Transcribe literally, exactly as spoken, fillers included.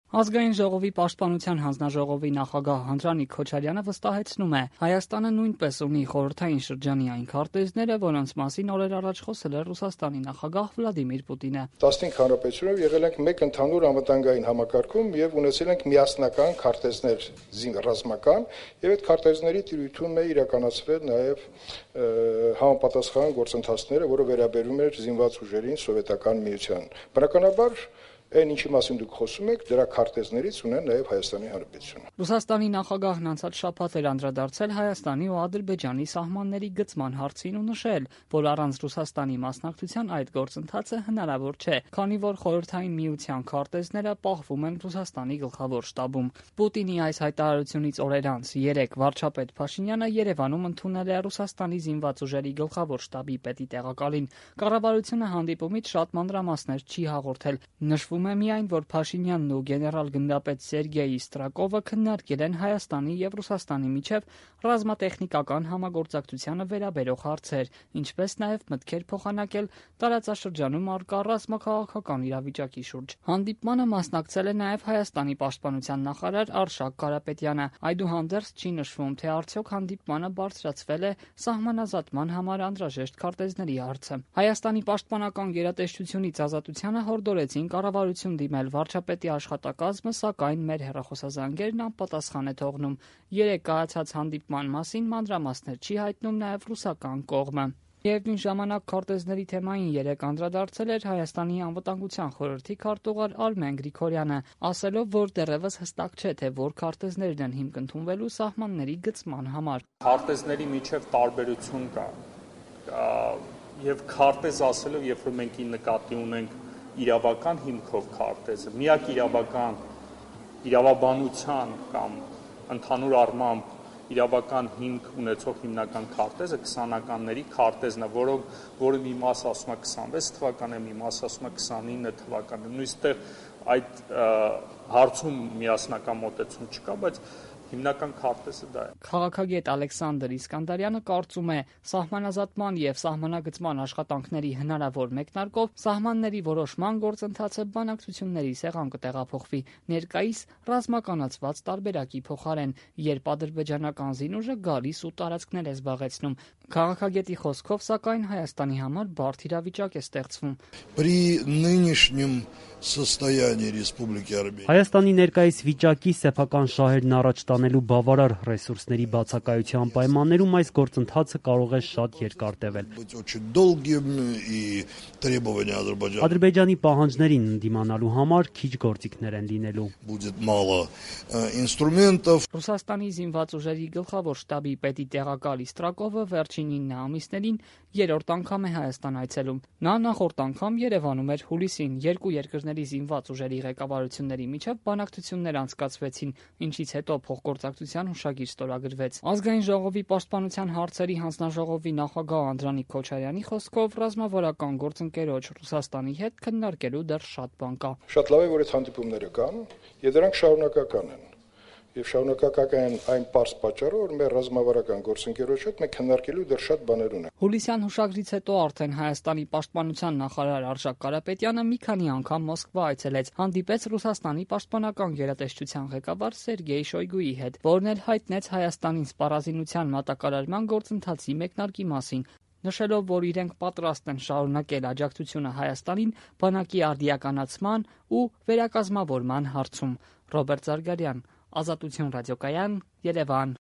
Ազգային ժողովի պաշտպանության հանձնաժողովի նախագահ Անդրանիկ Քոչարյանը վստահեցնում է, Հայաստանը նույնպես ունի խորհրդային շրջանի այն քարտեզները, որոնց մասին օրեր առաջ խոսել է Ռուսաստանի նախագահ Վլադիմիր Պուտինը։ տասնհինգ հանրապետությունով եղել ենք մեկ ընդհանուր անվտանգային համակարգում եւ ունեցել ենք միասնական քարտեզներ ռազմական, եւ այդ քարտեզների տիրույթում է իրականացվել նաեւ համապատասխան գործընթացները, որը վերաբերում էր զինված ուժերին սովետական միության։ Բնականաբար Այն ինչի մասին դուք խոսում եք, դրա քարտեզներից ունեն նաև Հայաստանի Հանրապետությունը։ Ռուսաստանի նախագահն անցած շաբաթ էր անդրադարձել Հայաստանի ու Ադրբեջանի սահմանների գծման հարցին ու նշել, որ առանց Ռուսաստանի մասնակցության այդ գործընթացը հնարավոր չէ, քանի որ խորհրդային միության քարտեզները պահվում են Ռուսաստանի գլխավոր շտաբում։ Պուտինի այս հայտարարությունից օրեր անց երեկ վարչապետ Փաշինյանը Երևանում ընդունել է Ռուսաստանի զինված ուժերի գլխավոր շտաբի պետի տեղակալին։ Կառավարությունը հանդիպումից շատ մանրամասներ չի հաղորդել։ Նշվում է միայն, որ Փաշինյանն ու գեներալ-գնդապետ Սերգեյ Իստրակովը քննարկել են Հայաստանի եւ Ռուսաստանի միջև ռազմատեխնիկական համագործակցությանը վերաբերող հարցեր, ինչպես նաեւ մտքեր փոխանակել տարածաշրջանում առկա ռազմաքաղաքական իրավիճակի շուրջ։ Հանդիպմանը մասնակցել է նաեւ Հայաստանի պաշտպանության նախարար Արշակ Կարապետյանը։ Այդուհանդերձ չի նշվում, թե արդյոք հանդիպմանը բարձրացվել է սահմանազատման համար անհրաժեշտ քարտեզների հարցը։ Հայաստանի պաշտպանական գերատեսչությունից Ազատությանը հորդորեցին կառավարություն դիմել վարչապետի աշխատակազմը, սակայն մեր հեռախոսազանգերն անպատասխան է թողնում։ Երեկ կայացած հանդիպման մասին մանրամասներ չի հայտնում նաև ռուսական կողմը։ Միևնույն ժամանակ քարտեզների թեմային երեկ անդրադարձել էր Հայաստանի անվտանգության խորհրդի քարտուղար Արմեն Գրիգորյանը, ասելով, որ դեռևս հստակ չէ, թե որ քարտեզներն են հիմք ընդունվելու սահմանների գծման համար։ Քարտեզների միջև տարբերություն կա, եւ քարտեզ ասելով, երբ որ մենք նկատի ունենք իրավական հիմքով քարտեզը, միակ իրավական իրավաբանության կամ ընդհանուր առմամբ իրավական հիմք ունեցող հիմնական քարտեզը քսանականների քարտեզն է, որով որը մի մաս ասում է քսանվեց թվականը, մի մաս ասում է քսանինը թվականը։ Նույնիսկ այդ հարցում միասնական մոտեցում չկա, բայց հիմնական քարտեզը դա է։ Քաղաքագետ Ալեքսանդր Իսկանդարյանը կարծում է, սահմանազատման եւ սահմանագծման աշխատանքների հնարավոր մեկնարկով սահմանների որոշման գործընթացը բանակցությունների սեղան կտեղափոխվի, ներկայիս ռազմականացված տարբերակի փոխարեն, երբ ադրբեջանական զինուժը գալիս ու տարածքներ է զբաղեցնում։ Քաղաքագետի խոսքով, սակայն Հայաստանի համար բարդ իրավիճակ է ստեղծվում։ При нынешнем состоянии Республики Армения Հայաստանի ներկայիս վիճակի սեփական շահերն առաջ տանելու բավարար ռեսուրսների բացակայության պայմաններում այս գործընթացը կարող է շատ երկար տևել։ Ադրբեջանի պահանջներին ընդդիմանալու համար քիչ գործիքներ են լինելու։ Ռուսաստանի զինված ուժերի գլխավոր շտաբի պետի տեղակալ Իստրակովը վերջին ինը ամիսներին երրորդ անգամ է Հայաստան այցելում։ Նա նախորդ անգամ Երևանում էր հուլիսին, երկու երկրների զինված ուժերի ղեկավարությունների միջև բանակցություններ անցկացվեցին, ինչից հետո փոխգործակցության հուշագիր ստորագրվեց։ Ազգային ժողովի պաշտպանության հարցերի հանձնաժողովի նախագահ Անդրանիկ Քոչարյանի խոսքով ռազմավարական գործընկերոջ Ռուսաստանի հետ քննարկելու դեռ շատ բան կա։ Շատ լավ է, որ այդ հանդիպումները կան, եւ դրանք շարունակական են։ Եվ շարունակական են այն պարզ պատճառով, որ մեր ռազմավարական գործընկերոջ հետ մենք քննարկելու դեռ շատ բաներ ունենք։ Հուլիսյան հուշագրից հետո արդեն Հայաստանի պաշտպանության նախարար Արշակ Կարապետյանը մի քանի անգամ Մոսկվա այցելեց, հանդիպեց Ռուսաստանի պաշտպանական գերատեսչության ղեկավար Սերգեյ Շոյգուի հետ, որն էլ հայտնեց Հայաստանին սպառազինության մատակարարման գործընթացի մեկնարկի մասին, նշելով, որ իրենք պատրաստ են շարունակել աջակցությունը Հայաստանին բանակի արդիականացման ու վերակազմավորման հարցում։ Ռոբերտ Զարգարյան, Ազատություն ռադիոկայան, Երևան։